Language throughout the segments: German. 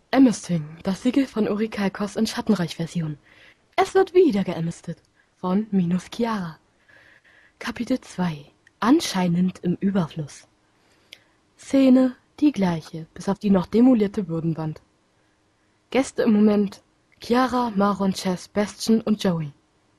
Amisting, das Siegel von Orikalkos in Schattenreich-Version. Es wird wieder geamistet. Von Minus Chiara. Kapitel 2. Anscheinend im Überfluss. Szene die gleiche, bis auf die noch demolierte Bürdenwand. Gäste im Moment: Chiara, Maron, Chess, Bastian und Joey.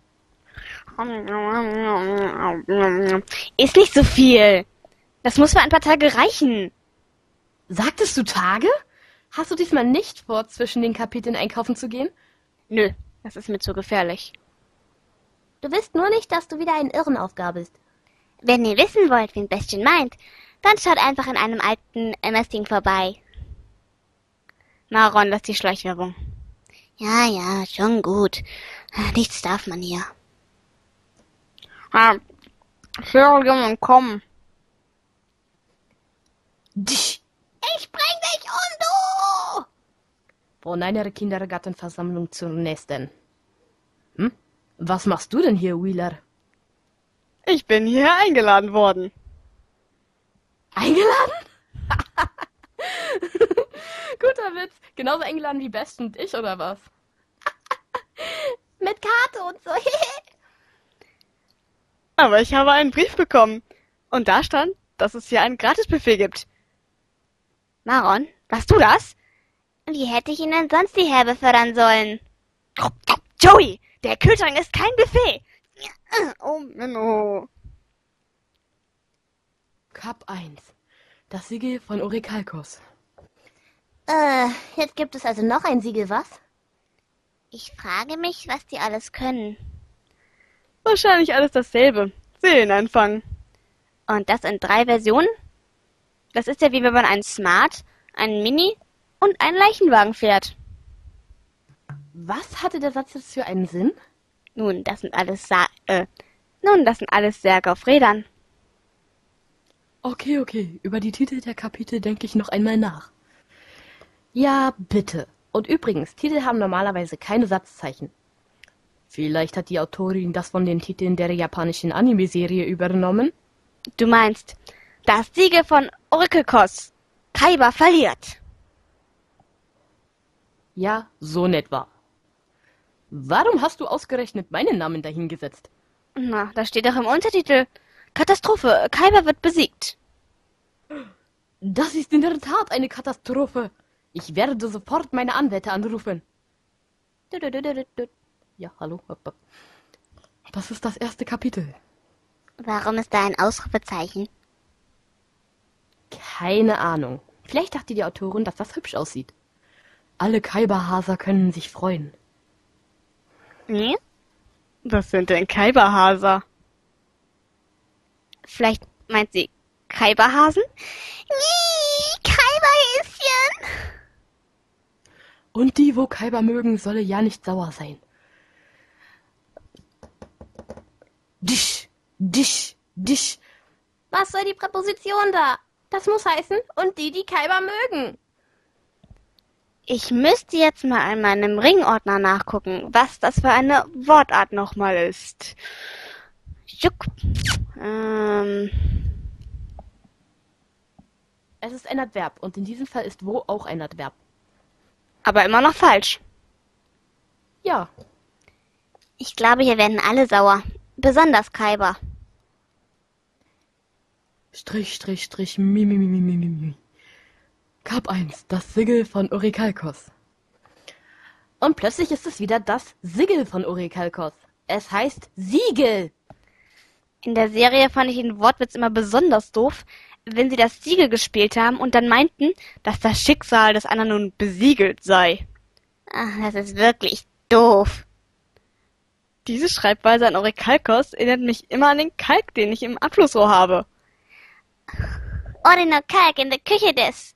Ist nicht so viel. Das muss für ein paar Tage reichen. Sagtest du Tage? Hast du diesmal nicht vor, zwischen den Kapiteln einkaufen zu gehen? Nö, das ist mir zu gefährlich. Du willst nur nicht, dass du wieder einen Irren aufgabelst. Wenn ihr wissen wollt, wen Bastian meint, dann schaut einfach in einem alten MS-Ding vorbei. Maron, lass die Schleichwerbung. Ja, schon gut. Nichts darf man hier. Entschuldigung, komm. Dich! Ich bring dich um, du! Von einer Kindergartenversammlung zur nächsten. Was machst du denn hier, Wheeler? Ich bin hierher eingeladen worden. Eingeladen? Guter Witz. Genauso eingeladen wie Best und ich, oder was? Mit Karte und so. Aber ich habe einen Brief bekommen. Und da stand, dass es hier ein Gratisbuffet gibt. Maron, warst du das? Wie hätte ich ihn denn sonst hierher befördern sollen? Joey, der Kühlschrank ist kein Buffet. Oh, Menno. Kap 1. Das Siegel von Orikalkos. Jetzt gibt es also noch ein Siegel, was? Ich frage mich, was die alles können. Wahrscheinlich alles dasselbe. Seelen einfangen. Und das in 3 Versionen? Das ist ja wie wenn man einen Smart, einen Mini und einen Leichenwagen fährt. Was hatte der Satz jetzt für einen Sinn? Nun, das sind alles Särge auf Rädern. Okay. Über die Titel der Kapitel denke ich noch einmal nach. Ja, bitte. Und übrigens, Titel haben normalerweise keine Satzzeichen. Vielleicht hat die Autorin das von den Titeln der japanischen Anime-Serie übernommen? Du meinst, das Siegel von Orikalkos. Kaiba verliert. Ja, so in etwa. Warum hast du ausgerechnet meinen Namen dahingesetzt? Na, da steht doch im Untertitel. Katastrophe, Kaiba wird besiegt. Das ist in der Tat eine Katastrophe. Ich werde sofort meine Anwälte anrufen. Ja, hallo. Das ist das erste Kapitel. Warum ist da ein Ausrufezeichen? Keine Ahnung. Vielleicht dachte die Autorin, dass das hübsch aussieht. Alle Kaiba-Haser können sich freuen. Hm? Was sind denn Kaiba-Haser? Vielleicht meint sie Kaiba-Hasen? Kaiba-Häschen! Und die, wo Kaiba mögen, solle ja nicht sauer sein. Dich. Was soll die Präposition da? Das muss heißen, und die Kaiba mögen. Ich müsste jetzt mal in meinem Ringordner nachgucken, was das für eine Wortart nochmal ist. Juck. Es ist ein Adverb und in diesem Fall ist wo auch ein Adverb. Aber immer noch falsch. Ja, Ich glaube, hier werden alle sauer. Besonders Kaiba. Mi. Kap 1, das Siegel von Orikalkos. Und plötzlich ist es wieder das Siegel von Orikalkos. Es heißt Siegel. In der Serie fand ich den Wortwitz immer besonders doof, wenn sie das Siegel gespielt haben und dann meinten, dass das Schicksal des anderen nun besiegelt sei. Ach, das ist wirklich doof. Diese Schreibweise an Orikalkos erinnert mich immer an den Kalk, den ich im Abflussrohr habe. Ordino Kalk in der Küche des.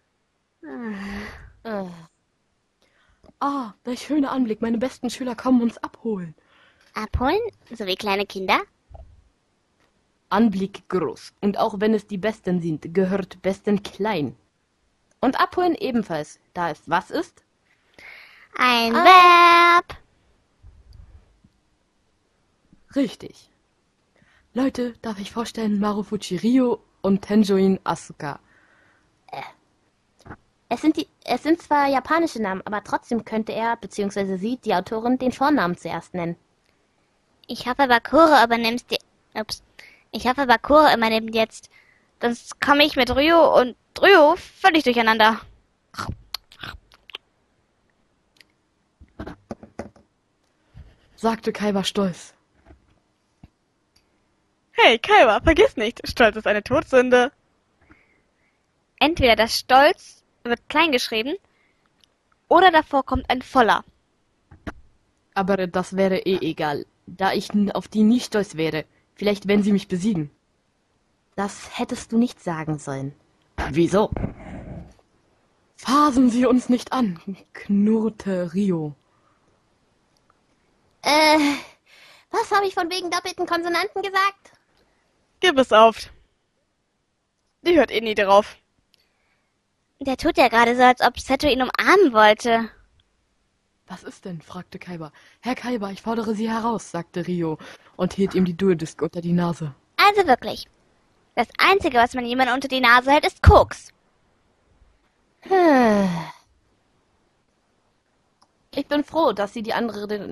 Welch schöner Anblick. Meine besten Schüler kommen uns abholen. Abholen? So wie kleine Kinder? Anblick groß. Und auch wenn es die Besten sind, gehört Besten klein. Und abholen ebenfalls, da es was ist? Ein Verb. Richtig. Leute, darf ich vorstellen, Marufuji Ryo und Tenjoin Asuka. Es sind zwar japanische Namen, aber trotzdem könnte er bzw. sie, die Autorin, den Vornamen zuerst nennen. Ich hoffe, Bakura übernimmst die... Ups. Ich hoffe, Bakura übernimmt jetzt. Sonst komme ich mit Ryo und Ryo völlig durcheinander. sagte Kaiba stolz. Hey, Kaiba, vergiss nicht, Stolz ist eine Todsünde. Entweder das Stolz wird klein geschrieben oder davor kommt ein voller. Aber das wäre eh egal, da ich auf die nie stolz wäre. Vielleicht, wenn sie mich besiegen. Das hättest du nicht sagen sollen. Wieso? Fasen Sie uns nicht an, knurrte Rio. Was habe ich von wegen doppelten Konsonanten gesagt? Gib es auf. Die hört eh nie drauf. Der tut ja gerade so, als ob Seto ihn umarmen wollte. Was ist denn? fragte Kaiba. Herr Kaiba, ich fordere Sie heraus, sagte Rio und hielt ihm die Dueldisk unter die Nase. Also wirklich. Das Einzige, was man jemandem unter die Nase hält, ist Koks. Ich bin froh, dass sie die andere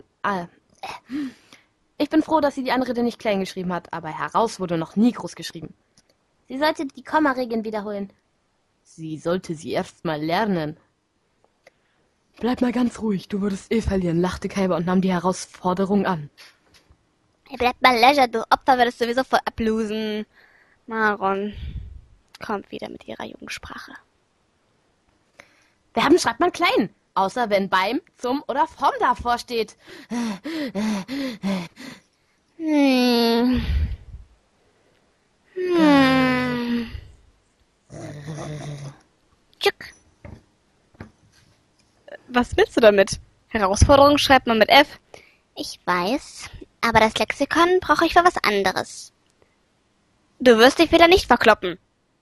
nicht klein geschrieben hat, aber heraus wurde noch nie groß geschrieben. Sie sollte die Kommaregeln wiederholen. Sie sollte sie erst mal lernen. Bleib mal ganz ruhig, du würdest eh verlieren, lachte Kaiba und nahm die Herausforderung an. Bleibt mal leisure, du Opfer würdest sowieso voll ablosen. Maron kommt wieder mit ihrer Jugendsprache. Verben schreibt man klein, außer wenn beim, zum oder vom davor steht. Tschück. Was willst du damit? Herausforderung schreibt man mit F. Ich weiß, aber das Lexikon brauche ich für was anderes. Du wirst dich wieder nicht verkloppen.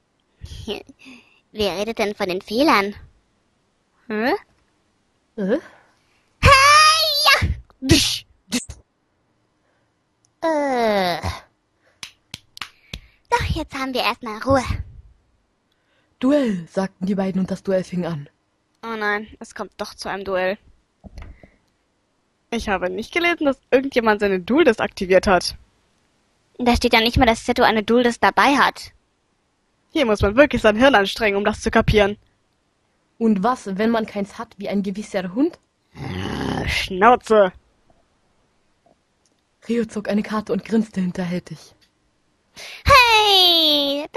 Wer redet denn von den Fehlern? Hä? Hey! Dich. Doch, jetzt haben wir erstmal Ruhe. Duell, sagten die beiden und das Duell fing an. Oh nein, es kommt doch zu einem Duell. Ich habe nicht gelesen, dass irgendjemand seine Dueldisk aktiviert hat. Da steht ja nicht mal, dass Seto eine Dueldisk dabei hat. Hier muss man wirklich sein Hirn anstrengen, um das zu kapieren. Und was, wenn man keins hat, wie ein gewisser Hund? Schnauze! Rio zog eine Karte und grinste hinterhältig. Hey!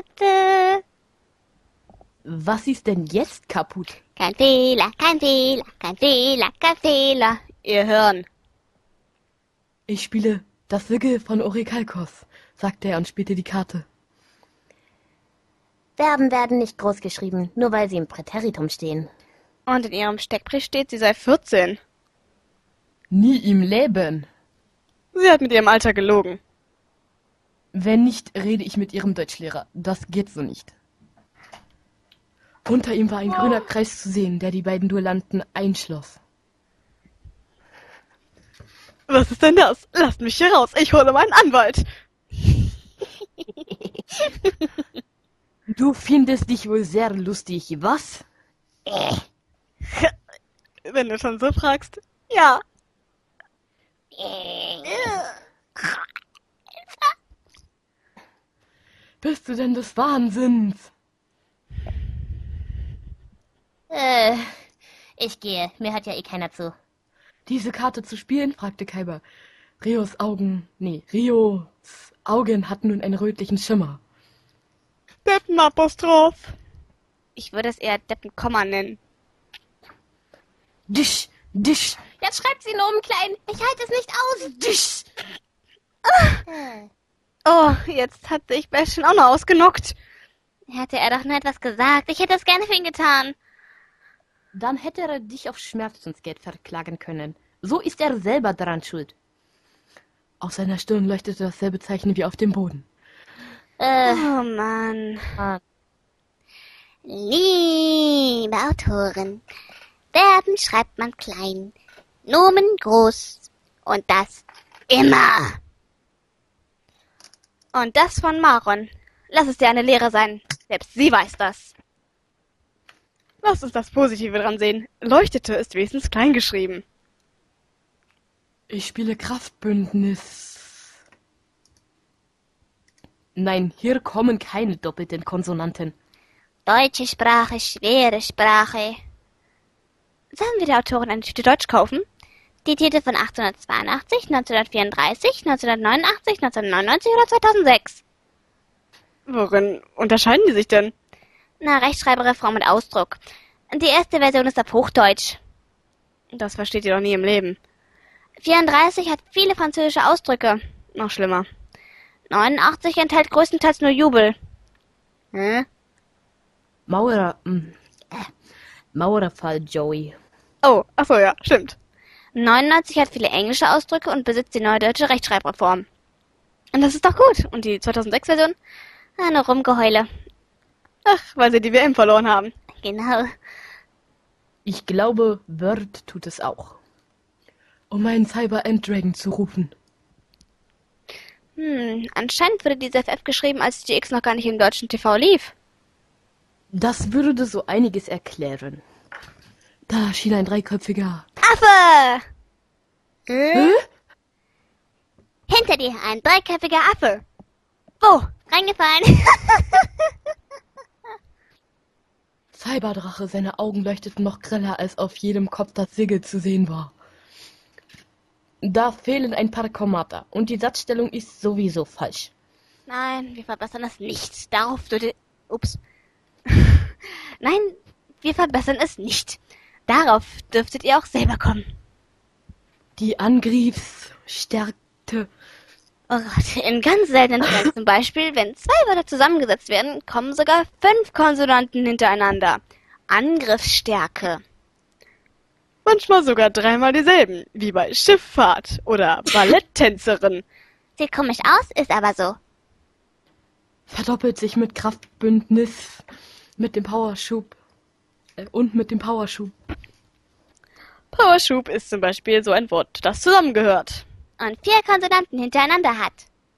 Was ist denn jetzt kaputt? Kein Fehler, kein Fehler, kein Fehler, kein Fehler. Ihr Hirn. Ich spiele das Siegel von Orikalkos, sagte er und spielte die Karte. Verben werden nicht groß geschrieben, nur weil sie im Präteritum stehen. Und in ihrem Steckbrief steht, sie sei 14. Nie im Leben. Sie hat mit ihrem Alter gelogen. Wenn nicht, rede ich mit ihrem Deutschlehrer. Das geht so nicht. Unter ihm war ein grüner Kreis zu sehen, der die beiden Duellanten einschloss. Was ist denn das? Lasst mich hier raus, ich hole meinen Anwalt. Du findest dich wohl sehr lustig, was? Wenn du schon so fragst. Ja. Bist du denn des Wahnsinns? Ich gehe, mir hört ja eh keiner zu. Diese Karte zu spielen? fragte Kaiba. Rios Augen hatten nun einen rötlichen Schimmer. Deppenapostroph. Ich würde es eher Deppenkomma nennen. Dich! Jetzt schreibt sie nur klein. Ich halte es nicht aus. Dich! Oh, jetzt hat sich Bäschen auch noch ausgenockt. Hätte er doch nur etwas gesagt. Ich hätte es gerne für ihn getan. Dann hätte er dich auf Schmerzensgeld verklagen können. So ist er selber daran schuld. Auf seiner Stirn leuchtete dasselbe Zeichen wie auf dem Boden. Oh Mann. Liebe Autorin, Verben schreibt man klein, Nomen groß und das immer. Und das von Maron. Lass es dir eine Lehre sein. Selbst sie weiß das. Lass uns das Positive dran sehen. Leuchtete ist wenigstens klein geschrieben. Ich spiele Kraftbündnis. Nein, hier kommen keine doppelten Konsonanten. Deutsche Sprache, schwere Sprache. Sollen wir der Autorin eine Tüte Deutsch kaufen? Die Titel von 1882, 1934, 1989, 1999 oder 2006? Worin unterscheiden die sich denn? Na, Rechtschreibreform mit Ausdruck. Die erste Version ist auf Hochdeutsch. Das versteht ihr doch nie im Leben. 34 hat viele französische Ausdrücke. Noch schlimmer. 89 enthält größtenteils nur Jubel. Maurerfall, Joey. Oh, ach so, ja, stimmt. 99 hat viele englische Ausdrücke und besitzt die neue deutsche Rechtschreibreform. Und das ist doch gut. Und die 2006-Version? Eine Rumgeheule. Ach, weil sie die WM verloren haben. Genau. Ich glaube, Word tut es auch. Um einen Cyber-End-Dragon zu rufen. Anscheinend wurde diese FF geschrieben, als GX noch gar nicht im deutschen TV lief. Das würde so einiges erklären. Da erschien ein dreiköpfiger. Affe! Hä? Hinter dir ein dreiköpfiger Affe. Wo? Reingefallen. Cyberdrache, seine Augen leuchteten noch greller, als auf jedem Kopf das Siegel zu sehen war. Da fehlen ein paar Kommata und die Satzstellung ist sowieso falsch. Nein, wir verbessern es nicht. Darauf dürfte... Ups. Nein, wir verbessern es nicht. Darauf dürftet ihr auch selber kommen. Die Angriffsstärke. Oh Gott, in ganz seltenen Fällen zum Beispiel, wenn 2 Wörter zusammengesetzt werden, kommen sogar 5 Konsonanten hintereinander. Angriffsstärke. Manchmal sogar 3-mal dieselben, wie bei Schifffahrt oder Balletttänzerin. Sieht komisch aus, ist aber so. Verdoppelt sich mit Kraftbündnis, mit dem Powerschub und mit dem Powerschub. Powerschub ist zum Beispiel so ein Wort, das zusammengehört. Und 4 Konsonanten hintereinander hat.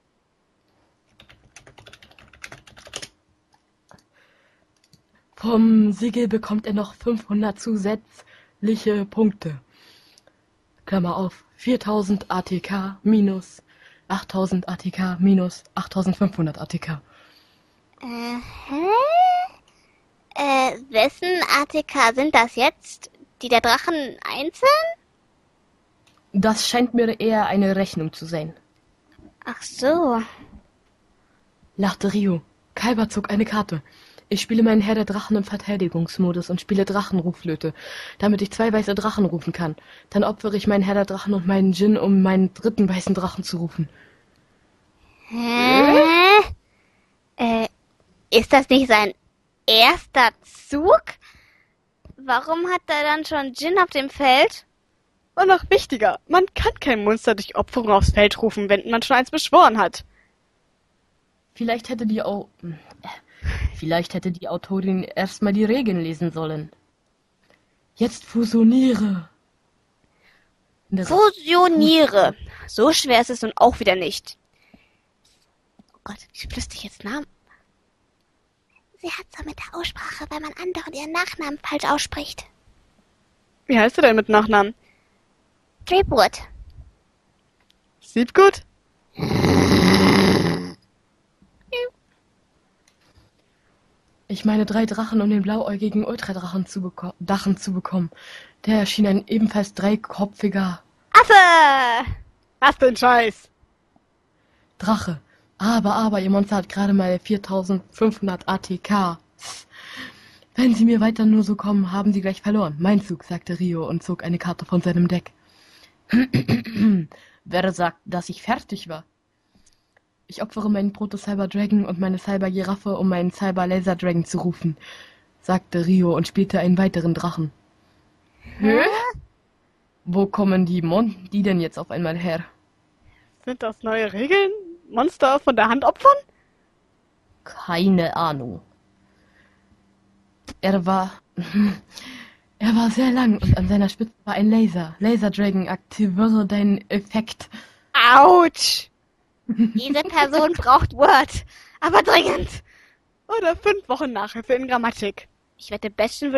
Vom Siegel bekommt er noch 500 zusätzliche Punkte. Klammer auf, 4000 ATK minus 8000 ATK minus 8500 ATK. Wessen ATK sind das jetzt? Die der Drachen einzeln? Das scheint mir eher eine Rechnung zu sein, Ach so. lachte Rio. Kalber zog eine Karte. Ich spiele meinen Herr der Drachen im Verteidigungsmodus und spiele Drachenruflöte, damit ich 2 weiße Drachen rufen kann. Dann opfere ich meinen Herr der Drachen und meinen Djinn, um meinen 3. weißen Drachen zu rufen. Ist das nicht sein erster Zug? Warum hat er dann schon Djinn auf dem Feld? Und noch wichtiger, man kann kein Monster durch Opferung aufs Feld rufen, wenn man schon eins beschworen hat. Vielleicht hätte die Autorin erstmal die Regeln lesen sollen. Jetzt fusioniere. Fusioniere. So schwer ist es nun auch wieder nicht. Oh Gott, wie flüstere ich jetzt Namen? Sie hat so mit der Aussprache, weil man anderen ihren Nachnamen falsch ausspricht. Wie heißt du denn mit Nachnamen? Threepwood. Siebgut? Ich meine 3 Drachen, um den blauäugigen Ultradrachen zu bekommen. Der erschien ein ebenfalls 3-kopfiger Affe! Was für ein Scheiß? Drache. Aber, ihr Monster hat gerade mal 4500 ATK. Wenn Sie mir weiter nur so kommen, haben Sie gleich verloren. Mein Zug, sagte Rio und zog eine Karte von seinem Deck. Wer sagt, dass ich fertig war? Ich opfere meinen Proto-Cyber-Dragon und meine Cyber-Giraffe, um meinen Cyber-Laser-Dragon zu rufen, sagte Rio und spielte einen weiteren Drachen. Hä? Wo kommen die denn jetzt auf einmal her? Sind das neue Regeln? Monster von der Hand opfern? Keine Ahnung. Er war sehr lang und an seiner Spitze war ein Laser. Laser-Dragon, aktiviere deinen Effekt. Autsch! Diese Person braucht Word. Aber dringend. Oder 5 Wochen Nachhilfe in Grammatik. Ich wette, Bestien